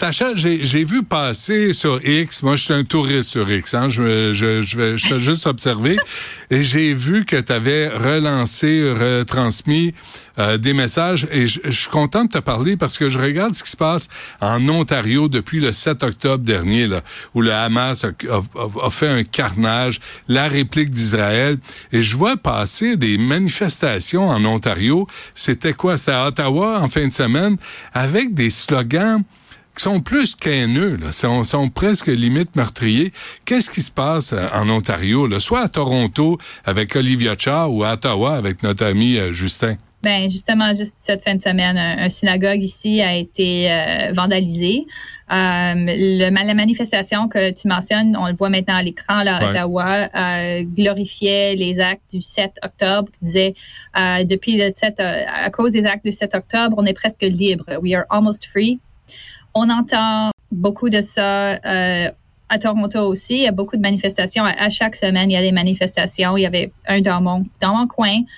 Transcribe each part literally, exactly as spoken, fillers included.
Tacha, j'ai, j'ai vu passer sur X, moi je suis un touriste sur X, hein, je, je, je vais je vais juste observer, et j'ai vu que tu avais relancé, retransmis euh, des messages, et je, je suis content de te parler parce que je regarde ce qui se passe en Ontario depuis le sept octobre dernier, là, où le Hamas a, a, a fait un carnage, la réplique d'Israël, et je vois passer des manifestations en Ontario. C'était quoi? C'était à Ottawa en fin de semaine, avec des slogans qui sont plus qu'haineux, là, sont, sont presque limite meurtriers. Qu'est-ce qui se passe en Ontario, là, soit à Toronto avec Olivia Chow ou à Ottawa avec notre ami euh, Justin? Ben justement, juste cette fin de semaine, un, un synagogue ici a été euh, vandalisé. Euh, le, la manifestation que tu mentionnes, on le voit maintenant à l'écran là, à ouais. Ottawa, euh, glorifiait les actes du sept octobre, qui disait euh, depuis le sept, euh, à cause des actes du sept octobre, on est presque libre. We are almost free. On entend beaucoup de ça euh, à Toronto aussi. Il y a beaucoup de manifestations. À, à chaque semaine, il y a des manifestations. Il y avait un dans mon, dans mon coin, euh,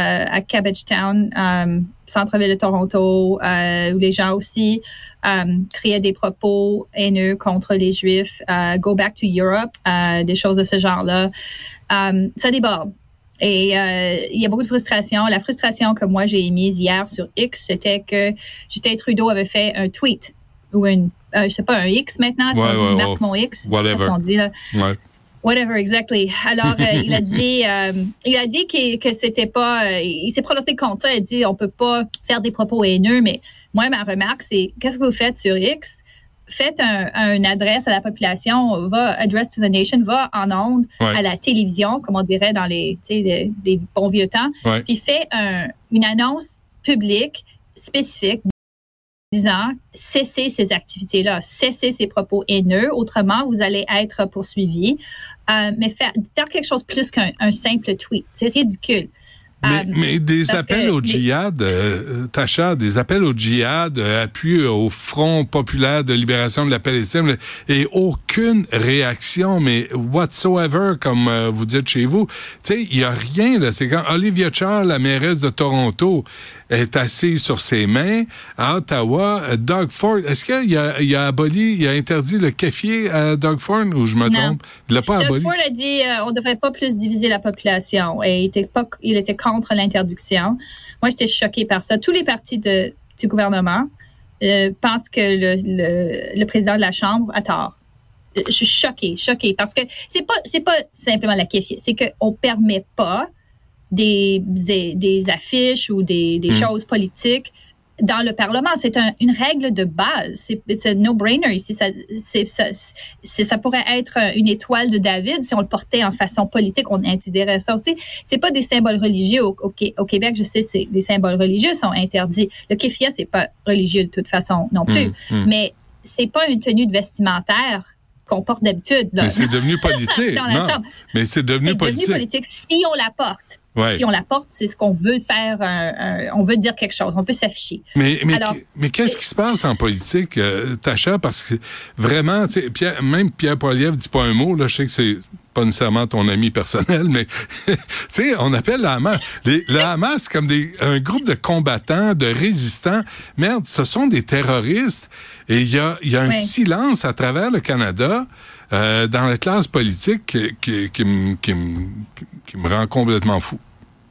à Cabbagetown, euh, centre-ville de Toronto, euh, où les gens aussi euh, criaient des propos haineux contre les Juifs. Euh, Go back to Europe, euh, des choses de ce genre-là. Euh, ça déborde. Et euh, il y a beaucoup de frustration. La frustration que moi, j'ai émise hier sur X, c'était que Justin Trudeau avait fait un tweet ou une, euh, je sais pas, un X maintenant, c'est ouais, ouais, marque ouais. mon X, whatever. Je sais pas ce qu'on dit là. Ouais. Whatever, exactly. Alors, euh, il a dit, euh, il a dit que, que c'était pas, euh, il s'est prononcé contre ça. Il a dit, on peut pas faire des propos haineux. Mais moi, ma remarque, c'est, qu'est-ce que vous faites sur X? Faites un, un, une adresse à la population, va address to the nation, va en ondes ouais. à la télévision, comme on dirait dans les, tu sais, des, des bons vieux temps. Ouais. Puis fait un, une annonce publique spécifique disant cessez ces activités-là, cessez ces propos haineux, autrement vous allez être poursuivis. Euh, mais faire, faire quelque chose plus qu'un un simple tweet, c'est ridicule. Mais, um, mais des appels au djihad, euh, Tacha, des appels au djihad, euh, appui au Front populaire de libération de la Palestine, et aucune réaction, mais whatsoever, comme euh, vous dites chez vous. Tu sais, il y a rien, là. C'est quand Olivia Chow, la mairesse de Toronto, est assise sur ses mains. À Ottawa, Doug Ford, est-ce qu'il a, il a aboli, il a interdit le kéfier à Doug Ford, ou je me non. trompe? Il l'a pas Doug aboli? Doug Ford a dit euh, on ne devrait pas plus diviser la population, et il était, pas, il était contre l'interdiction. Moi, j'étais choquée par ça. Tous les partis de, du gouvernement euh, pensent que le, le, le président de la Chambre a tort. Je suis choquée, choquée, parce que c'est pas, c'est pas simplement la kéfier, c'est qu'on permet pas Des, des, des affiches ou des, des mmh. choses politiques dans le Parlement. C'est un, une règle de base. C'est, c'est un no-brainer ici. Ça, c'est, ça, c'est, ça pourrait être une étoile de David si on le portait en façon politique. On interdirait ça aussi. C'est pas des symboles religieux. Au, au, au Québec, je sais, c'est, des symboles religieux sont interdits. Le kéfia, c'est pas religieux de toute façon non plus. Mmh. Mmh. Mais c'est pas une tenue de vestimentaire qu'on porte d'habitude. Là. Mais c'est devenu politique. non, mais c'est devenu c'est politique. C'est devenu politique si on la porte. Ouais. Si on la porte, c'est ce qu'on veut faire. Un, un, on veut dire quelque chose. On veut s'afficher. Mais, mais, Alors, mais qu'est-ce qui se passe en politique, euh, Tacha? Parce que vraiment, Pierre, même Pierre Poilievre dit pas un mot. Là, je sais que c'est pas nécessairement ton ami personnel, mais tu sais, on appelle le Hamas. Les, le Hamas comme des, un groupe de combattants, de résistants. Merde, ce sont des terroristes. Et il y a, y a un ouais. silence à travers le Canada. Euh, dans la classe politique qui, qui, qui, m, qui, m, qui me rend complètement fou.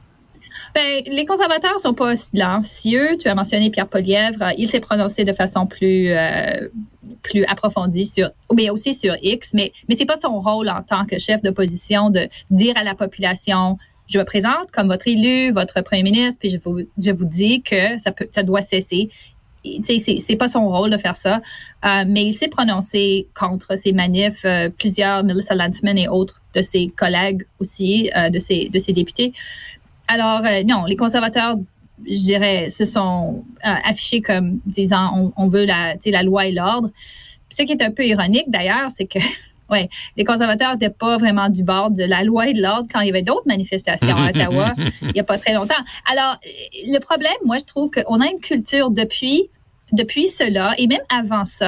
Ben, les conservateurs sont pas silencieux. Tu as mentionné Pierre Poilievre. Il s'est prononcé de façon plus, euh, plus approfondie sur, mais aussi sur X. Mais, mais c'est pas son rôle en tant que chef d'opposition de dire à la population, je me présente comme votre élu, votre premier ministre, puis je vous, je vous dis que ça peut, ça doit cesser. C'est, c'est pas son rôle de faire ça, euh, mais il s'est prononcé contre ces manifs, euh, plusieurs, Melissa Lantsman et autres de ses collègues aussi, euh, de, ses, de ses députés. Alors, euh, non, les conservateurs, je dirais, se sont euh, affichés comme disant on, on veut la, la loi et l'ordre. Puis ce qui est un peu ironique d'ailleurs, c'est que ouais, les conservateurs n'étaient pas vraiment du bord de la loi et de l'ordre quand il y avait d'autres manifestations à Ottawa il n'y a pas très longtemps. Alors, le problème, moi, je trouve qu'on a une culture depuis, depuis cela, et même avant ça,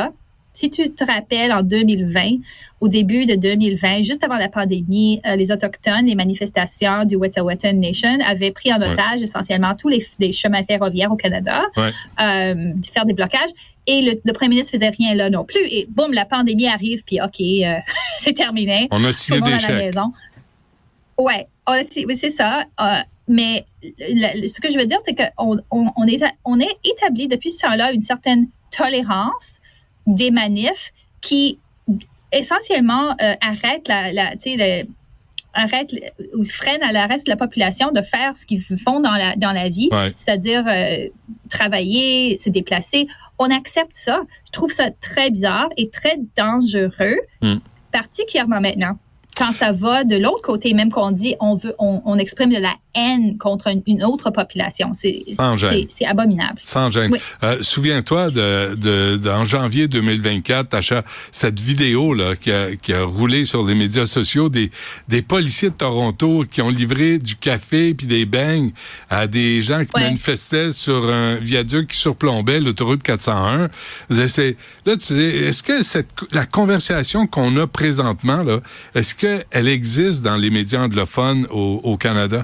Si tu te rappelles, en deux mille vingt, au début de deux mille vingt, juste avant la pandémie, euh, les Autochtones, les manifestations du Wet'suwet'en Nation avaient pris en otage ouais. essentiellement tous les, les chemins ferroviaires au Canada, ouais. euh, faire des blocages. Et le, le premier ministre faisait rien là non plus. Et boum, la pandémie arrive, puis OK, euh, c'est terminé. On a signé des chèques. Ouais, oui, c'est ça. Euh, mais le, ce que je veux dire, c'est qu'on on, on est, on est établi depuis ce temps-là une certaine tolérance des manifs qui essentiellement euh, arrêtent la, la tu sais, le, arrêtent ou freinent à la reste de la population de faire ce qu'ils font dans la dans la vie, ouais. c'est-à-dire euh, travailler, se déplacer. On accepte ça. Je trouve ça très bizarre et très dangereux, mm. particulièrement maintenant. Quand ça va de l'autre côté, même qu'on dit on veut, on, on exprime de la haine contre une, une autre population, c'est c'est, c'est abominable. Sans gêne. Oui. Euh, souviens-toi de, de, de en janvier deux mille vingt-quatre, Tasha, cette vidéo là qui a, qui a roulé sur les médias sociaux des des policiers de Toronto qui ont livré du café puis des beignes à des gens qui ouais. manifestaient sur un viaduc qui surplombait l'autoroute quatre cent un. C'est, là, tu sais, est-ce que cette la conversation qu'on a présentement là, est-ce que elle existe dans les médias anglophones au, au Canada?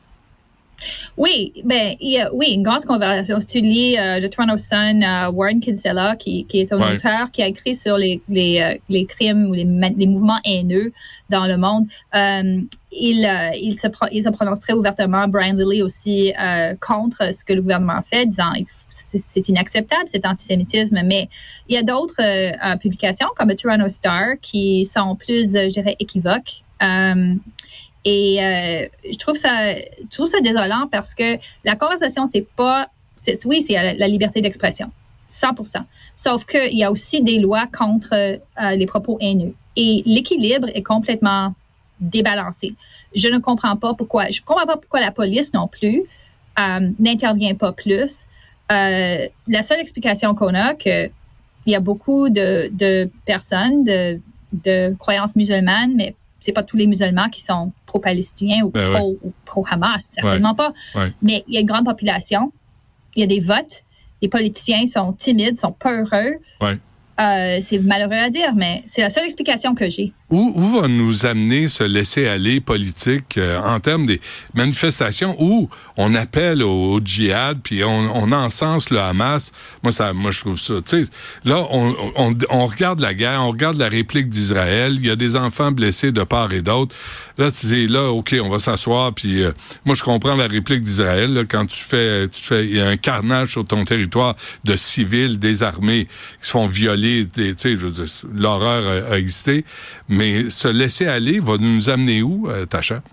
Oui, ben, il y a, oui, une grande conversation. Si tu lis euh, le Toronto Sun, euh, Warren Kinsella, qui, qui est un ouais. auteur qui a écrit sur les, les, euh, les crimes ou les, les mouvements haineux dans le monde, euh, il, euh, il, se pro, il se prononce très ouvertement, Brian Lilley aussi, euh, contre ce que le gouvernement fait, disant c'est, c'est inacceptable, cet antisémitisme. Mais il y a d'autres euh, publications, comme le Toronto Star, qui sont plus, euh, je dirais, équivoques. Euh, Et euh, je trouve ça, je trouve ça désolant parce que la conversation, c'est pas, c'est, oui, c'est la, la liberté d'expression, cent pour cent. Sauf qu'il y a aussi des lois contre euh, les propos haineux. Et l'équilibre est complètement débalancé. Je ne comprends pas pourquoi, je comprends pas pourquoi la police non plus euh, n'intervient pas plus. Euh, la seule explication qu'on a, que il y a beaucoup de, de personnes de, de croyances musulmanes, mais c'est pas tous les musulmans qui sont pro-palestiniens ou, ben pro, ouais. ou pro-Hamas, certainement ouais. pas. Ouais. Mais il y a une grande population, il y a des votes, les politiciens sont timides, sont peureux. Ouais. Euh, c'est malheureux à dire, mais c'est la seule explication que j'ai. Où, où va nous amener ce laisser-aller politique euh, en termes des manifestations où on appelle au, au djihad puis on, on encense le Hamas? Moi, ça, moi, je trouve ça. Tu sais, là, on, on, on regarde la guerre, on regarde la réplique d'Israël. Il y a des enfants blessés de part et d'autre. Là, tu dis, là, ok, on va s'asseoir. Puis, euh, moi, je comprends la réplique d'Israël. Là, quand tu fais, tu fais, il y a un carnage sur ton territoire de civils désarmés qui se font violer. Tu sais, je veux dire, l'horreur a, a existé. Mais se laisser aller va nous amener où, euh, Tasha?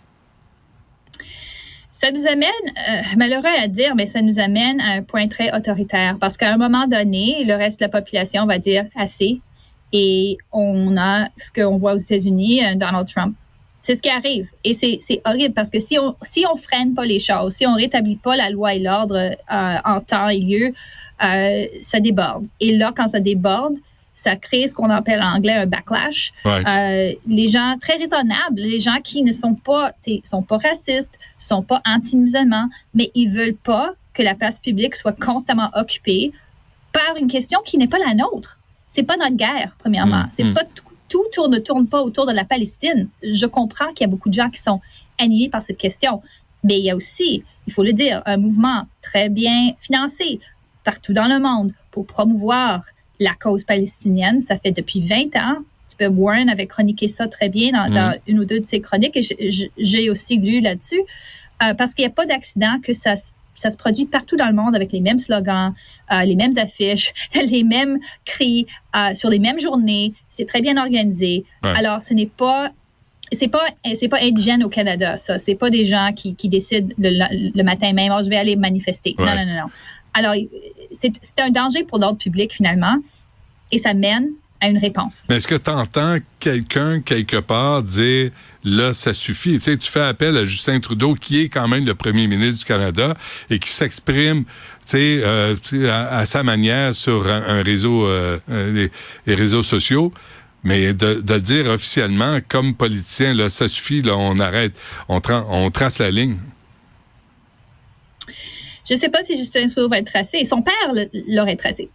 Ça nous amène, euh, malheureux à dire, mais ça nous amène à un point très autoritaire. Parce qu'à un moment donné, le reste de la population va dire assez. Et on a ce qu'on voit aux États-Unis, euh, Donald Trump. C'est ce qui arrive. Et c'est, c'est horrible parce que si on si on freine pas les choses, si on rétablit pas la loi et l'ordre euh, en temps et lieu, euh, ça déborde. Et là, quand ça déborde, ça crée ce qu'on appelle en anglais un backlash. Ouais. Euh, les gens très raisonnables, les gens qui ne sont pas, sont pas racistes, sont pas anti-musulmans, mais ils veulent pas que la place publique soit constamment occupée par une question qui n'est pas la nôtre. C'est pas notre guerre, premièrement. Mmh, c'est mmh. pas tout, tout tourne, ne tourne pas autour de la Palestine. Je comprends qu'il y a beaucoup de gens qui sont animés par cette question, mais il y a aussi, il faut le dire, un mouvement très bien financé partout dans le monde pour promouvoir la cause palestinienne. Ça fait depuis vingt ans. Warren avait chroniqué ça très bien dans, mmh. dans une ou deux de ses chroniques et j'ai, j'ai aussi lu là-dessus euh, parce qu'il n'y a pas d'accident que ça, ça se produit partout dans le monde avec les mêmes slogans, euh, les mêmes affiches, les mêmes cris euh, sur les mêmes journées. C'est très bien organisé. Ouais. Alors, ce n'est pas c'est pas c'est pas indigène au Canada, ça. C'est pas des gens qui, qui décident le, le matin même, oh, je vais aller manifester. Ouais. Non, non, non, non. Alors, c'est, c'est un danger pour l'ordre public, finalement, et ça mène à une réponse. Mais est-ce que tu entends quelqu'un, quelque part, dire, là, ça suffit? Tu sais, tu fais appel à Justin Trudeau, qui est quand même le premier ministre du Canada, et qui s'exprime, tu sais, euh, à, à sa manière sur un, un réseau, euh, les, les réseaux sociaux. Mais de, de dire officiellement, comme politicien, là, ça suffit, là, on arrête, on, tra- on trace la ligne. Je ne sais pas si Justin Trudeau va être tracé. Son père l'aurait tracé.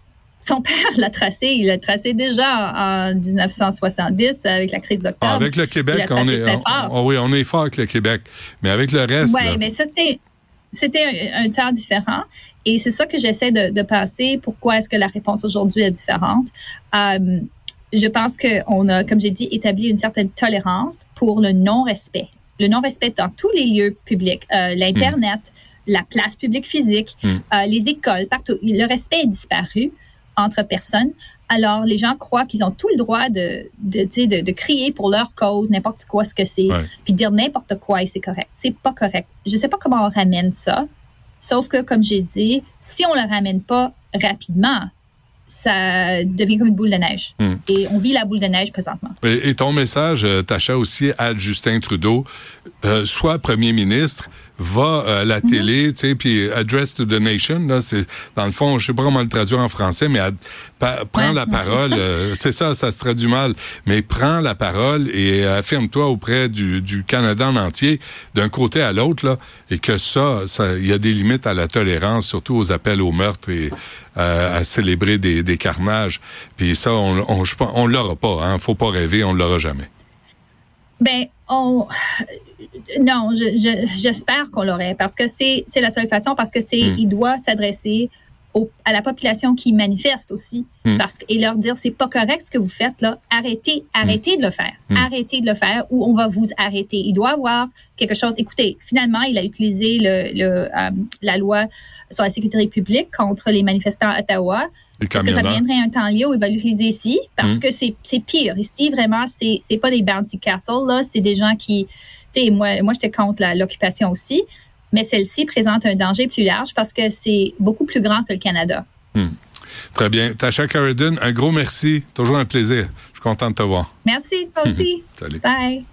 son père l'a tracé. Il l'a tracé déjà en dix-neuf cent soixante-dix avec la crise d'octobre. Ah, avec le Québec, on est, on, on, oui, on est fort avec le Québec. Mais avec le reste. Oui, mais ça, c'est, c'était un, un temps différent. Et c'est ça que j'essaie de, de passer. Pourquoi est-ce que la réponse aujourd'hui est différente? Euh, je pense qu'on a, comme j'ai dit, établi une certaine tolérance pour le non-respect. Le non-respect dans tous les lieux publics, euh, l'Internet, mmh. la place publique physique, mmh. euh, les écoles, partout. Le respect est disparu entre personnes. Alors, les gens croient qu'ils ont tout le droit de, de, de, de crier pour leur cause, n'importe quoi ce que c'est, ouais. puis dire n'importe quoi et c'est correct. C'est pas correct. Je sais pas comment on ramène ça, sauf que, comme j'ai dit, si on le ramène pas rapidement, ça devient comme une boule de neige. Hum. Et on vit la boule de neige présentement. Et, et ton message, Tasha, aussi à Justin Trudeau, euh, soit premier ministre, va à la télé, mm-hmm. tu sais, puis Address to the Nation, là, c'est, dans le fond, je sais pas comment le traduire en français, mais à, pa, prends ouais. la parole, euh, c'est ça, ça se traduit mal, mais prends la parole et affirme-toi auprès du, du Canada en entier, d'un côté à l'autre, là, et que ça, ça, il y a des limites à la tolérance, surtout aux appels au meurtre et euh, à célébrer des, des carnages. Puis ça, on, on, on, on l'aura pas, hein, faut pas rêver, on l'aura jamais. Ben, on... Non, je, je, j'espère qu'on l'aurait parce que c'est, c'est la seule façon, parce que c'est, mm. il doit s'adresser au, à la population qui manifeste aussi mm. parce que, et leur dire c'est pas correct ce que vous faites là, arrêtez, arrêtez mm. de le faire, mm. arrêtez de le faire ou on va vous arrêter. Il doit avoir quelque chose. Écoutez, finalement, il a utilisé le, le, euh, la loi sur la sécurité publique contre les manifestants à Ottawa. Est-ce que ça viendrait un temps lié où il va l'utiliser ici? Parce mm. que c'est, c'est pire. Ici, vraiment, c'est, c'est pas des bounty castles, là, c'est des gens qui... Tu sais, moi, moi j'étais contre la, l'occupation aussi, mais celle-ci présente un danger plus large parce que c'est beaucoup plus grand que le Canada. Mm. Très bien. Tasha Carradine, un gros merci. Toujours un plaisir. Je suis content de te voir. Merci, toi aussi. Salut. Bye.